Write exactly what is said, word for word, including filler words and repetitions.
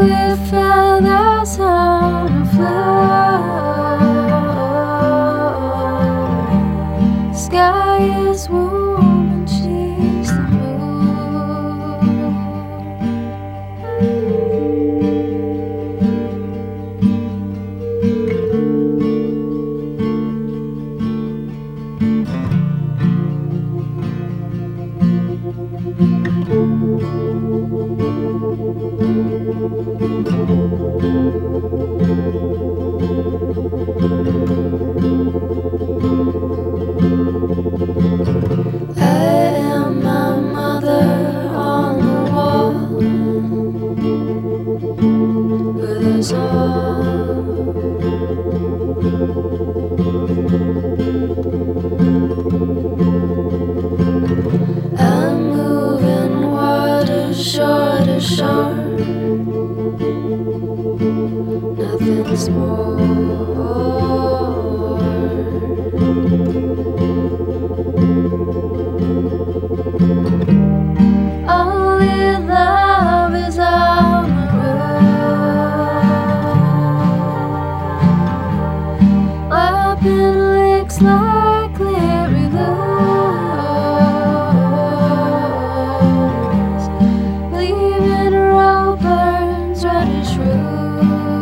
with feathers on the floor. Sky is warm and she's the I am my mother on the wall with us all. I'm moving water shore to shore. Nothing's more. Only love is on the road. Lapping licks like Larry Lewis, leaving raw burns reddish road.